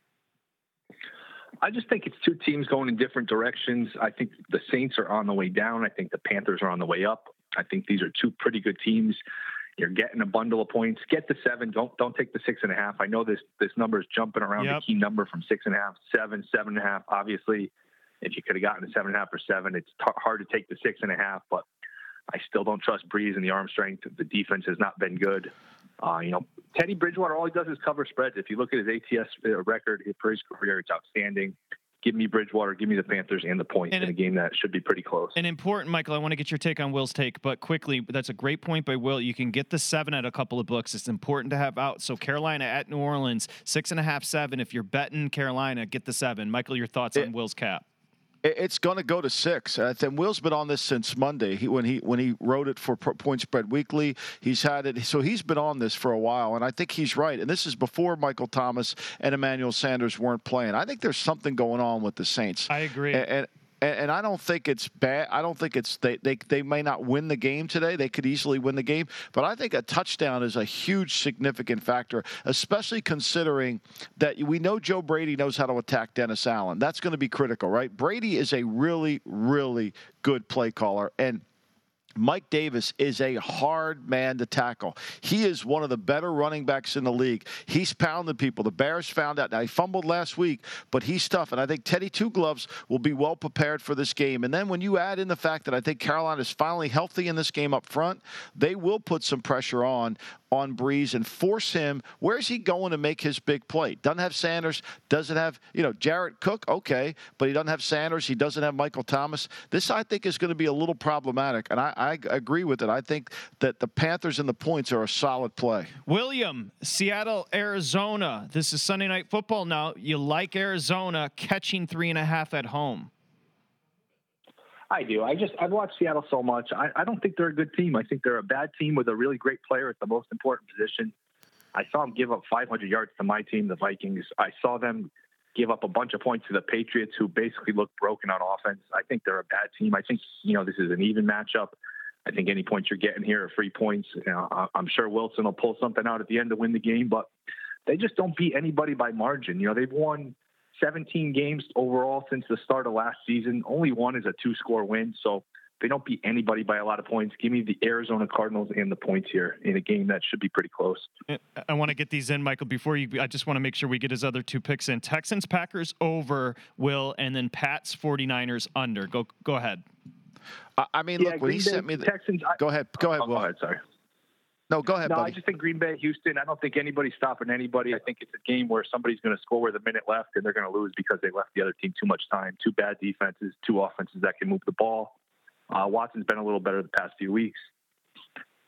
[SPEAKER 3] I just think it's two teams going in different directions. I think the Saints are on the way down. I think the Panthers are on the way up. I think these are two pretty good teams. You're getting a bundle of points. Get the seven. Don't don't take the six and a half. I know this this number is jumping around
[SPEAKER 1] Yep.
[SPEAKER 3] the key number from six and a half, seven, seven and a half. Obviously, if you could have gotten a seven and a half or seven, it's t- hard to take the six and a half. But I still don't trust Breeze and the arm strength. The defense has not been good. Uh, you know, Teddy Bridgewater, all he does is cover spreads. If you look at his A T S record for his career, it's outstanding. Give me Bridgewater, give me the Panthers and the points and in a game that should be pretty close.
[SPEAKER 1] And important, Michael, I want to get your take on Will's take, but quickly, that's a great point by Will. You can get the seven at a couple of books. It's important to have out. So Carolina at New Orleans, six and a half, seven. If you're betting Carolina, get the seven. Michael, your thoughts
[SPEAKER 2] it,
[SPEAKER 1] on Will's cap?
[SPEAKER 2] It's going to go to six. Uh, and Will's been on this since Monday. He, when he when he wrote it for Point Spread Weekly, he's had it. So he's been on this for a while, and I think he's right. And this is before Michael Thomas and Emmanuel Sanders weren't playing. I think there's something going on with the Saints.
[SPEAKER 1] I agree.
[SPEAKER 2] And, and, and I don't think it's bad. I don't think it's they, they they may not win the game today. They could easily win the game, but I think a touchdown is a huge significant factor, especially considering that we know Joe Brady knows how to attack Dennis Allen. That's going to be critical, right? Brady is a really, really good play caller, and Mike Davis is a hard man to tackle. He is one of the better running backs in the league. He's pounded people. The Bears found out. Now, he fumbled last week, but he's tough. And I think Teddy Two Gloves will be well prepared for this game. And then when you add in the fact that I think Carolina is finally healthy in this game up front, they will put some pressure on on Breeze and force him. Where's he going to make his big play? Doesn't have Sanders, doesn't have, you know, Jared Cook, okay, but he doesn't have Sanders, he doesn't have Michael Thomas. This, I think, is going to be a little problematic, and I, I agree with it. I think that the Panthers and the points are a solid play.
[SPEAKER 1] William, Seattle, Arizona. This is Sunday Night Football now. You like Arizona catching three and a half at home?
[SPEAKER 3] I do. I just, I've watched Seattle so much. I, I don't think they're a good team. I think they're a bad team with a really great player at the most important position. I saw them give up five hundred yards to my team, the Vikings. I saw them give up a bunch of points to the Patriots, who basically looked broken on offense. I think they're a bad team. I think, you know, this is an even matchup. I think any points you're getting here are free points. You know, I'm sure Wilson will pull something out at the end to win the game, but they just don't beat anybody by margin. You know, they've won seventeen games overall since the start of last season. Only one is a two-score win, so they don't beat anybody by a lot of points. Give me the Arizona Cardinals and the points here in a game that should be pretty close.
[SPEAKER 1] I want to get these in, Michael, before you. I just want to make sure we get his other two picks in. Texans, Packers over, Will, and then Pats, forty-niners under. Go go ahead.
[SPEAKER 2] I mean,
[SPEAKER 3] yeah,
[SPEAKER 2] look, when
[SPEAKER 3] Green
[SPEAKER 2] he
[SPEAKER 3] Bay,
[SPEAKER 2] sent me the
[SPEAKER 3] Texans. I,
[SPEAKER 2] go ahead, go ahead,
[SPEAKER 3] oh,
[SPEAKER 2] Will.
[SPEAKER 3] Go ahead, sorry.
[SPEAKER 2] No, go ahead,
[SPEAKER 3] no,
[SPEAKER 2] buddy.
[SPEAKER 3] I just think Green Bay, Houston, I don't think anybody's stopping anybody. I think it's a game where somebody's going to score with a minute left and they're going to lose because they left the other team too much time. Two bad defenses, two offenses that can move the ball. Uh, Watson's been a little better the past few weeks.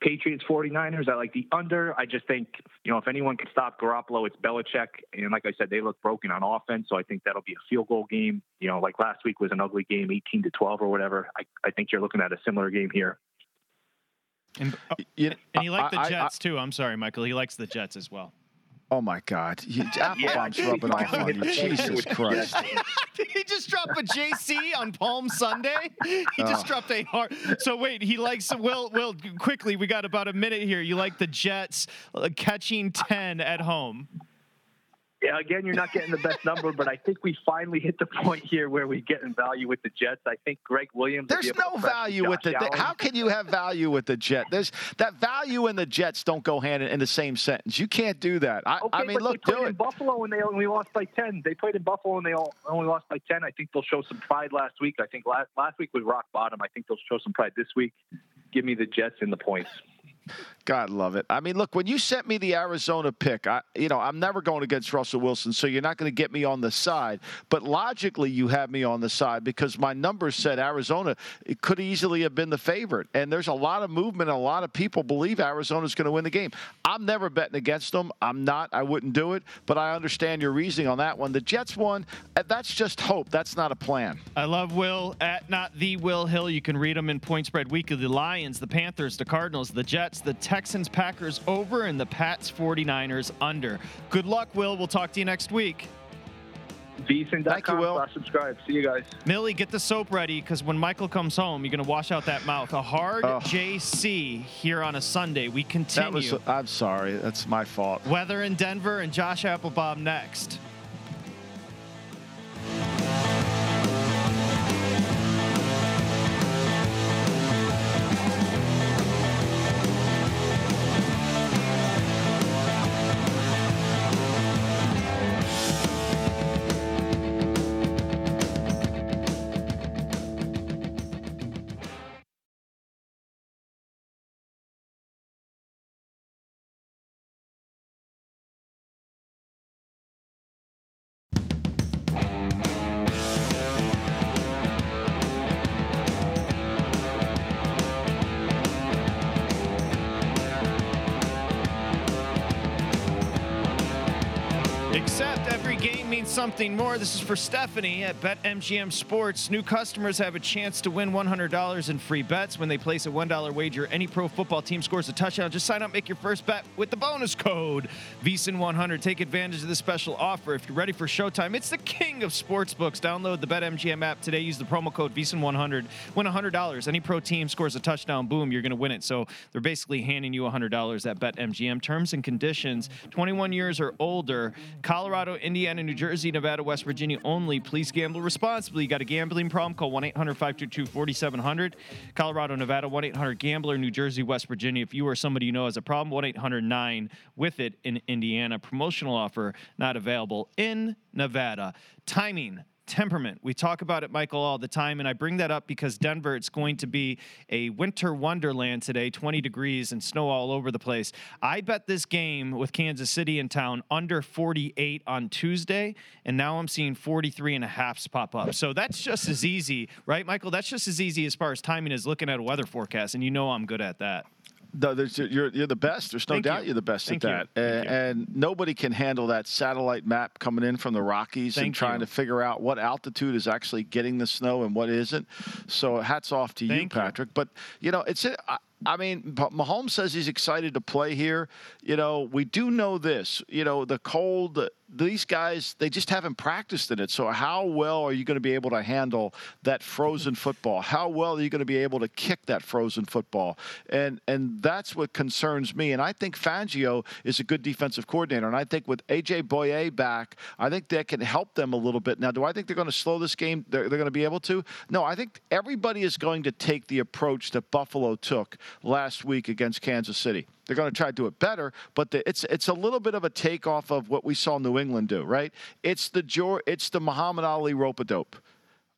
[SPEAKER 3] Patriots, 49ers, I like the under. I just think, you know, if anyone can stop Garoppolo, it's Belichick. And like I said, they look broken on offense. So I think that'll be a field goal game. You know, like last week was an ugly game, eighteen to twelve or whatever. I, I think you're looking at a similar game here.
[SPEAKER 1] And, oh, and he liked the Jets, I, I, too. I'm sorry, Michael. He likes the Jets as well.
[SPEAKER 2] Oh, my God. Applebaum's yeah, rubbing off on you. Jesus Christ.
[SPEAKER 1] Did he just drop a J C on Palm Sunday? He just oh. dropped a hard. So, wait, he likes, Will, Will, quickly, we got about a minute here. You like the Jets uh, catching ten at home.
[SPEAKER 3] Yeah, again, you're not getting the best number, but I think we finally hit the point here where we get in value with the Jets. I think Greg Williams.
[SPEAKER 2] There's no value with the. How can you have value with the Jets? There's that value and the Jets don't go hand in, in the same sentence. You can't do that. I,
[SPEAKER 3] okay,
[SPEAKER 2] I mean,
[SPEAKER 3] but
[SPEAKER 2] look,
[SPEAKER 3] they played
[SPEAKER 2] do
[SPEAKER 3] in
[SPEAKER 2] it.
[SPEAKER 3] Buffalo and they only lost by ten. They played in Buffalo and they all, only lost by ten. I think they'll show some pride last week. I think last last week was rock bottom. I think they'll show some pride this week. Give me the Jets in the points.
[SPEAKER 2] God love it. I mean, look, when you sent me the Arizona pick, I, you know, I'm never going against Russell Wilson, so you're not going to get me on the side. But logically, you have me on the side because my numbers said Arizona it could easily have been the favorite. And there's a lot of movement, and a lot of people believe Arizona's going to win the game. I'm never betting against them. I'm not. I wouldn't do it. But I understand your reasoning on that one. The Jets won. That's just hope. That's not a plan.
[SPEAKER 1] I love Will at not the Will Hill. You can read them in Point Spread Weekly. The Lions, the Panthers, the Cardinals, the Jets, the Texans, Packers over, and the Pats, 49ers under. Good luck, Will. We'll talk to you next week.
[SPEAKER 3] V S I N dot com slash subscribe. See you guys.
[SPEAKER 1] Millie, get the soap ready because when Michael comes home, you're going to wash out that mouth. A hard oh. J C here on a Sunday. We continue.
[SPEAKER 2] That was, I'm sorry. That's my fault.
[SPEAKER 1] Weather in Denver and Josh Applebaum next. Except every game means something more. This is for Stephanie at BetMGM Sports. New customers have a chance to win one hundred dollars in free bets when they place a one dollar wager. Any pro football team scores a touchdown. Just sign up, make your first bet with the bonus code V S I N one hundred. Take advantage of this special offer. If you're ready for showtime, it's the king of sportsbooks. Download the BetMGM app today. Use the promo code V S I N one hundred. Win one hundred dollars. Any pro team scores a touchdown, boom, you're going to win it. So they're basically handing you one hundred dollars at BetMGM. Terms and conditions, twenty-one years or older. Colorado, Indiana, New Jersey, Nevada, West Virginia only. Please gamble responsibly. You got a gambling problem? Call one eight hundred five two two four seven zero zero. Colorado, Nevada, one eight hundred gambler. New Jersey, West Virginia. If you or somebody you know has a problem, one eight hundred nine with it in Indiana. Promotional offer not available in Nevada. Timing. Temperament. We talk about it, Michael, all the time, and I bring that up because Denver, it's going to be a winter wonderland today, twenty degrees and snow all over the place. I bet this game with Kansas City in town under forty-eight on Tuesday, and now I'm seeing forty-three and a halves pop up. So that's just as easy, right, Michael? That's just as easy as far as timing as looking at a weather forecast, and you know I'm good at that.
[SPEAKER 2] No, there's, you're you're the best. There's no
[SPEAKER 1] Thank
[SPEAKER 2] doubt
[SPEAKER 1] you.
[SPEAKER 2] you're the best
[SPEAKER 1] Thank
[SPEAKER 2] at that. And, and nobody can handle that satellite map coming in from the Rockies
[SPEAKER 1] Thank
[SPEAKER 2] and trying
[SPEAKER 1] you.
[SPEAKER 2] to figure out what altitude is actually getting the snow and what isn't. So hats off to
[SPEAKER 1] Thank
[SPEAKER 2] you, Patrick. You. But, you know, it's – I mean, Mahomes says he's excited to play here. You know, we do know this. You know, the cold, these guys, they just haven't practiced in it. So how well are you going to be able to handle that frozen football? How well are you going to be able to kick that frozen football? And and that's what concerns me. And I think Fangio is a good defensive coordinator. And I think with A J Boye back, I think that can help them a little bit. Now, do I think they're going to slow this game? They're, they're going to be able to? No, I think everybody is going to take the approach that Buffalo took last week against Kansas City. They're going to try to do it better, but the, it's it's a little bit of a takeoff of what we saw New England do, right? It's the it's the Muhammad Ali rope-a-dope.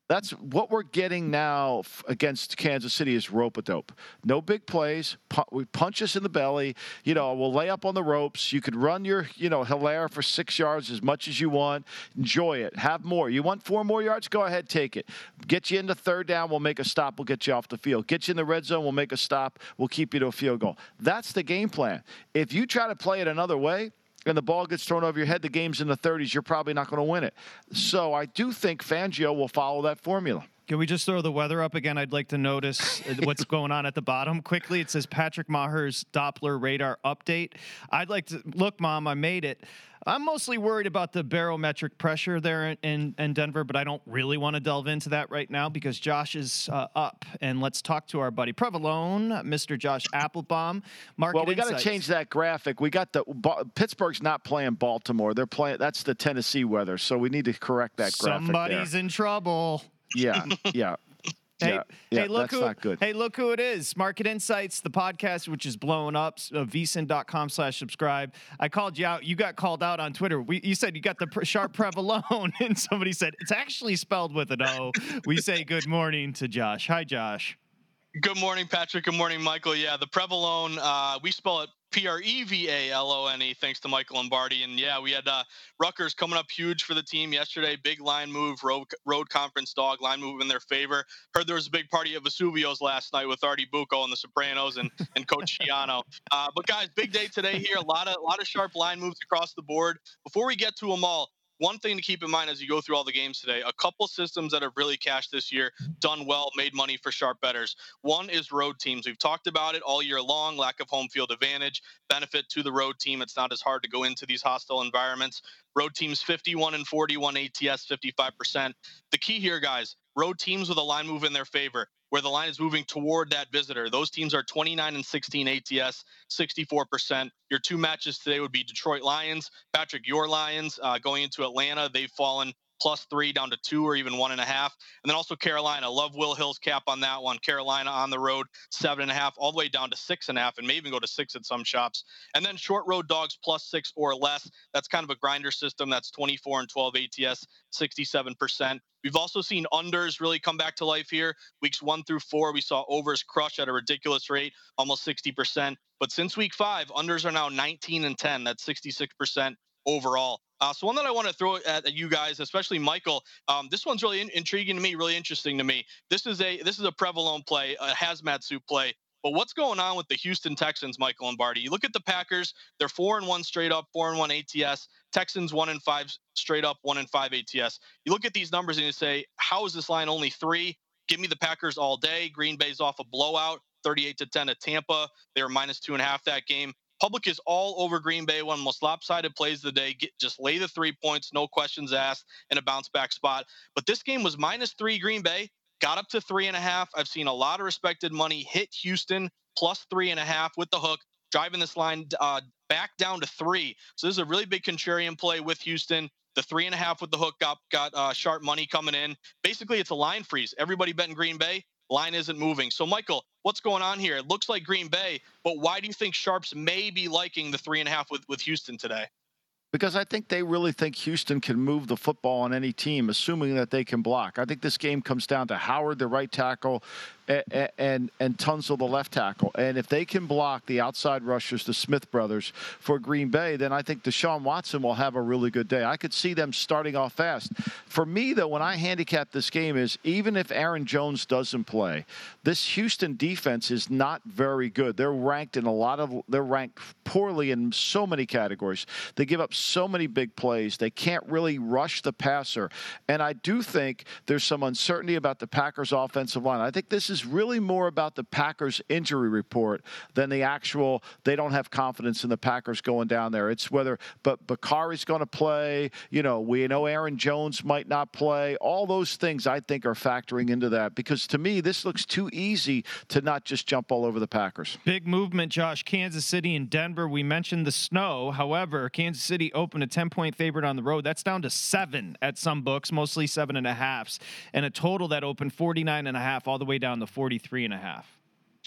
[SPEAKER 2] That's what we're getting now f- against Kansas City is rope-a-dope. No big plays. Pu- we punch us in the belly. You know, we'll lay up on the ropes. You could run your, you know, Hilaire for six yards as much as you want. Enjoy it. Have more. You want four more yards? Go ahead, take it. Get you into third down. We'll make a stop. We'll get you off the field. Get you in the red zone. We'll make a stop. We'll keep you to a field goal. That's the game plan. If you try to play it another way, and the ball gets thrown over your head, the game's in the thirties, you're probably not going to win it. So I do think Fangio will follow that formula.
[SPEAKER 1] Can we just throw the weather up again? I'd like to notice what's going on at the bottom quickly. It says Patrick Maher's Doppler radar update. I'd like to look, Mom, I made it. I'm mostly worried about the barometric pressure there in, in, in Denver, but I don't really want to delve into that right now because Josh is uh, up. And let's talk to our buddy Prevalone, Mister Josh Applebaum. Market
[SPEAKER 2] well, we got to
[SPEAKER 1] Insights.
[SPEAKER 2] change that graphic. We got the Pittsburgh's not playing Baltimore. They're playing. That's the Tennessee weather. So we need to correct that graphic.
[SPEAKER 1] Somebody's
[SPEAKER 2] there.
[SPEAKER 1] in trouble.
[SPEAKER 2] Yeah, yeah.
[SPEAKER 1] Hey,
[SPEAKER 2] yeah, yeah,
[SPEAKER 1] hey, look
[SPEAKER 2] that's
[SPEAKER 1] who,
[SPEAKER 2] not good.
[SPEAKER 1] Hey, look who it is. Market Insights, the podcast, which is blowing up. Uh, V S I N dot com slash subscribe. I called you out. You got called out on Twitter. We, you said you got the pr- sharp Prevalone, and somebody said it's actually spelled with an O. We say good morning to Josh. Hi, Josh.
[SPEAKER 4] Good morning, Patrick. Good morning, Michael. Yeah, the Prevalone, uh, we spell it P R E V A L O N E, thanks to Michael Lombardi. And yeah, we had uh, Rutgers coming up huge for the team yesterday. Big line move, road, road conference dog, line move in their favor. Heard there was a big party at Vesuvio's last night with Artie Bucco and the Sopranos and, and Coach Schiano. Uh, but guys, big day today here. A lot of, a lot of sharp line moves across the board. Before we get to them all, one thing to keep in mind as you go through all the games today, a couple systems that have really cashed this year, done well, made money for sharp bettors. One is road teams. We've talked about it all year long, lack of home field advantage, benefit to the road team. It's not as hard to go into these hostile environments. Road teams fifty-one and forty-one A T S, fifty-five percent. The key here, guys, road teams with a line move in their favor, where the line is moving toward that visitor. Those teams are twenty-nine and sixteen A T S, sixty-four percent. Your two matches today would be Detroit Lions. Patrick, your Lions uh, going into Atlanta, they've fallen plus three down to two or even one and a half. And then also Carolina. Love Will Hill's cap on that one. Carolina on the road, seven and a half, all the way down to six and a half, and may even go to six at some shops. And then short road dogs plus six or less. That's kind of a grinder system. That's twenty-four and twelve A T S, sixty-seven percent. We've also seen unders really come back to life here. Weeks one through four, we saw overs crush at a ridiculous rate, almost sixty percent. But since week five, unders are now nineteen and ten. That's sixty-six percent overall. Uh, so one that I want to throw at, at you guys, especially Michael, um, this one's really in- intriguing to me, really interesting to me. This is a this is a Prevalone play, a hazmat suit play. But what's going on with the Houston Texans, Michael Lombardi? You look at the Packers; they're four and one straight up, four and one A T S. Texans one and five straight up, one and five A T S. You look at these numbers and you say, how is this line only three? Give me the Packers all day. Green Bay's off a blowout, thirty-eight to ten at Tampa. They were minus two and a half that game. Public is all over Green Bay, one of the most lopsided plays of the day. Get, just lay the three points, no questions asked, in a bounce back spot. But this game was minus three Green Bay, got up to three and a half. I've seen a lot of respected money hit Houston plus three and a half with the hook, driving this line uh, back down to three. So this is a really big contrarian play with Houston. The three and a half with the hook got, got uh, sharp money coming in. Basically, it's a line freeze. Everybody betting Green Bay. Line isn't moving. So, Michael, what's going on here? It looks like Green Bay, but why do you think sharps may be liking the three and a half with, with Houston today?
[SPEAKER 2] Because I think they really think Houston can move the football on any team, assuming that they can block. I think this game comes down to Howard, the right tackle, and, and, and Tunsil, the left tackle. And if they can block the outside rushers, the Smith brothers, for Green Bay, then I think Deshaun Watson will have a really good day. I could see them starting off fast. For me, though, when I handicap this game is even if Aaron Jones doesn't play, this Houston defense is not very good. They're ranked in a lot of – they're ranked poorly in so many categories. They give up so many big plays. They can't really rush the passer. And I do think there's some uncertainty about the Packers' offensive line. I think this is really more about the Packers injury report than the actual, they don't have confidence in the Packers going down there. It's whether, but Bakari's going to play, you know, we know Aaron Jones might not play. All those things I think are factoring into that because to me, this looks too easy to not just jump all over the Packers.
[SPEAKER 1] Big movement, Josh. Kansas City and Denver. We mentioned the snow. However, Kansas City opened a ten-point favorite on the road. That's down to seven at some books, mostly seven and a halves, and a total that opened forty-nine and a half all the way down to forty-three and a half.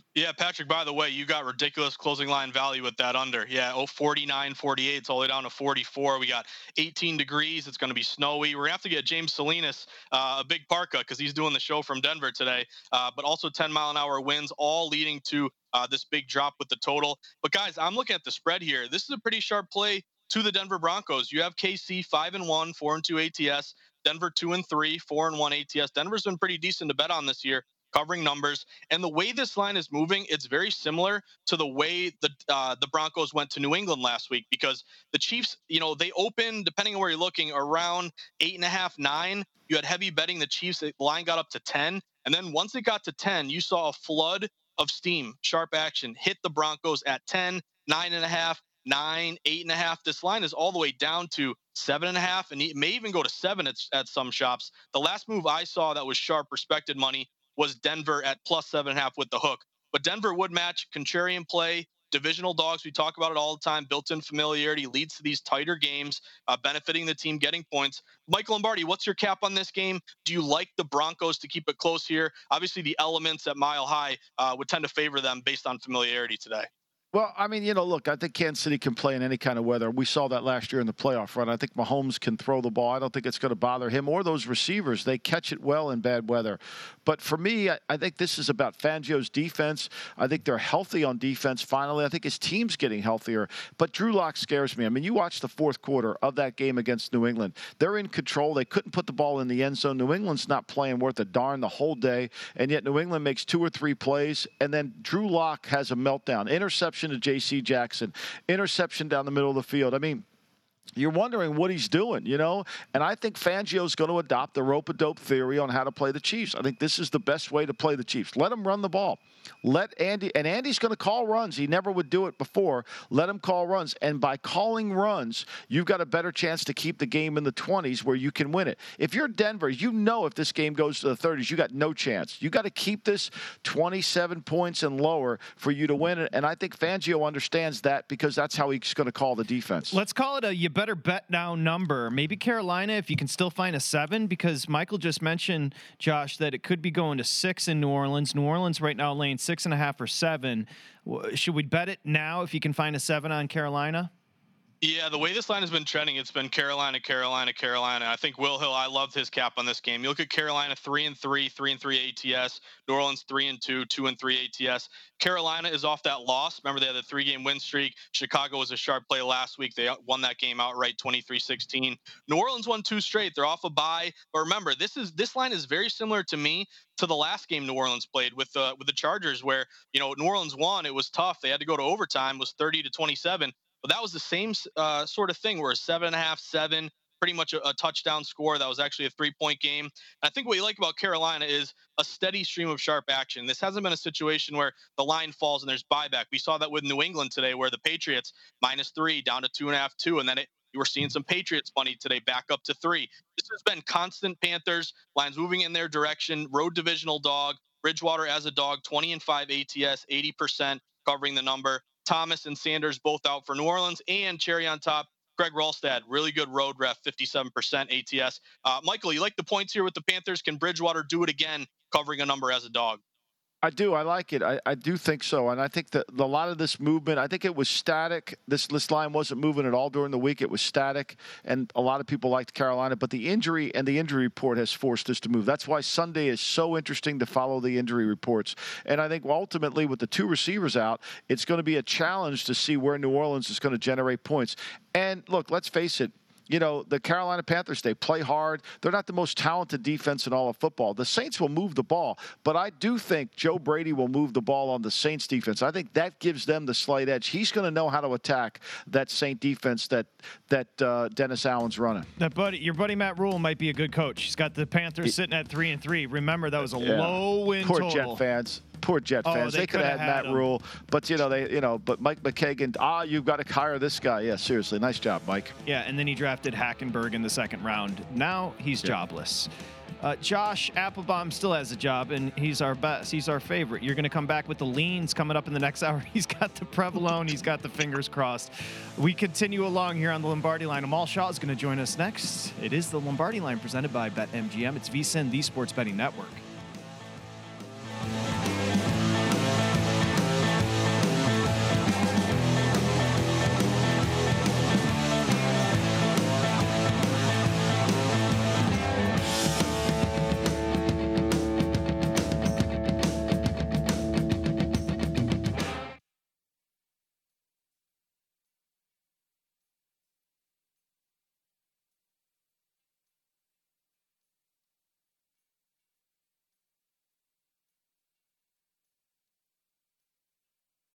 [SPEAKER 4] Yeah, Patrick, by the way, you got ridiculous closing line value with that under. Yeah, oh, forty-nine, forty-eight, it's all the way down to forty-four. We got eighteen degrees. It's going to be snowy. We're going to have to get James Salinas uh, a big parka because he's doing the show from Denver today. Uh, but also ten mile an hour winds, all leading to uh, this big drop with the total. But guys, I'm looking at the spread here. This is a pretty sharp play to the Denver Broncos. You have K C five and one, four and two A T S. Denver two and three, four and one A T S. Denver's been pretty decent to bet on this year, covering numbers. And the way this line is moving, it's very similar to the way the uh, the Broncos went to New England last week, because the Chiefs, you know, they opened, depending on where you're looking, around eight and a half, nine. You had heavy betting the Chiefs. The line got up to ten. And then once it got to ten, you saw a flood of steam, sharp action, hit the Broncos at ten, nine and a half, nine, eight and a half. This line is all the way down to seven and a half, and it may even go to seven at, at some shops. The last move I saw that was sharp, respected money, was Denver at plus seven and a half with the hook. But Denver would match, contrarian play, divisional dogs. We talk about it all the time. Built-in familiarity leads to these tighter games, uh, benefiting the team, getting points. Michael Lombardi, what's your cap on this game? Do you like the Broncos to keep it close here? Obviously, the elements at Mile High uh, would tend to favor them based on familiarity today.
[SPEAKER 2] Well, I mean, you know, look, I think Kansas City can play in any kind of weather. We saw that last year in the playoff run. I think Mahomes can throw the ball. I don't think it's going to bother him or those receivers. They catch it well in bad weather. But for me, I, I think this is about Fangio's defense. I think they're healthy on defense finally. I think his team's getting healthier. But Drew Lock scares me. I mean, you watch the fourth quarter of that game against New England. They're in control. They couldn't put the ball in the end zone. New England's not playing worth a darn the whole day. And yet New England makes two or three plays. And then Drew Lock has a meltdown. Interception to J C Jackson, interception down the middle of the field. I mean, you're wondering what he's doing, you know? And I think Fangio's going to adopt the rope-a-dope theory on how to play the Chiefs. I think this is the best way to play the Chiefs. Let them run the ball. Let Andy, and Andy's going to call runs. He never would do it before. Let him call runs. And by calling runs, you've got a better chance to keep the game in the twenties where you can win it. If you're Denver, you know if this game goes to the thirties, you got no chance. You got to keep this twenty-seven points and lower for you to win it. And I think Fangio understands that because that's how he's going to call the defense.
[SPEAKER 1] Let's call it a you better bet now number. Maybe Carolina, if you can still find a seven, because Michael just mentioned, Josh, that it could be going to six in New Orleans. New Orleans right now laying six and a half or seven. Should we bet it now if you can find a seven on Carolina?
[SPEAKER 4] Yeah, the way this line has been trending, it's been Carolina, Carolina, Carolina. I think Will Hill, I loved his cap on this game. You look at Carolina, three and three, three and three A T S. New Orleans, three and two, two and three A T S. Carolina is off that loss. Remember, they had a three-game win streak. Chicago was a sharp play last week. They won that game outright, twenty-three sixteen. New Orleans won two straight. They're off a bye. But remember, this is this line is very similar to me to the last game New Orleans played with the with the Chargers, where you know New Orleans won. It was tough. They had to go to overtime. It was thirty to twenty-seven. But that was the same uh, sort of thing where a seven and a half, seven, pretty much a, a touchdown score. That was actually a three-point game. And I think what you like about Carolina is a steady stream of sharp action. This hasn't been a situation where the line falls and there's buyback. We saw that with New England today, where the Patriots minus three down to two and a half, two, and then it, you were seeing some Patriots money today back up to three. This has been constant Panthers, lines moving in their direction, road divisional dog, Bridgewater as a dog, twenty and five A T S, eighty percent covering the number. Thomas and Sanders both out for New Orleans, and cherry on top, Greg Rolstad, really good road ref, fifty-seven percent A T S. Uh, Michael, you like the points here with the Panthers? Can Bridgewater do it again, covering a number as a dog?
[SPEAKER 2] I do. I like it. I, I do think so. And I think that a lot of this movement, I think it was static. This, this line wasn't moving at all during the week. It was static. And a lot of people liked Carolina. But the injury and the injury report has forced us to move. That's why Sunday is so interesting to follow the injury reports. And I think ultimately with the two receivers out, it's going to be a challenge to see where New Orleans is going to generate points. And look, let's face it. You know, the Carolina Panthers, they play hard. They're not the most talented defense in all of football. The Saints will move the ball, but I do think Joe Brady will move the ball on the Saints defense. I think that gives them the slight edge. He's going to know how to attack that Saint defense that that uh, Dennis Allen's running.
[SPEAKER 1] That buddy, your buddy Matt Rule might be a good coach. He's got the Panthers he, sitting at three and three. Remember, that was a yeah. low win
[SPEAKER 2] Poor
[SPEAKER 1] total.
[SPEAKER 2] Jet fans. Poor Jet
[SPEAKER 1] oh,
[SPEAKER 2] fans.
[SPEAKER 1] They,
[SPEAKER 2] they could have had, had Matt
[SPEAKER 1] him.
[SPEAKER 2] Rule, but you know they, you know, but Mike McKagan. Ah, you've got to hire this guy. Yeah, seriously, nice job, Mike.
[SPEAKER 1] Yeah, and then he drafted Hackenberg in the second round. Now he's yeah. jobless. Uh, Josh Applebaum still has a job, and he's our best. He's our favorite. You're going to come back with the leans coming up in the next hour. He's got the Prevalone. He's got the fingers crossed. We continue along here on the Lombardi Line. Amal Shaw is going to join us next. It is the Lombardi Line presented by BetMGM. It's VSiN, the Sports Betting Network.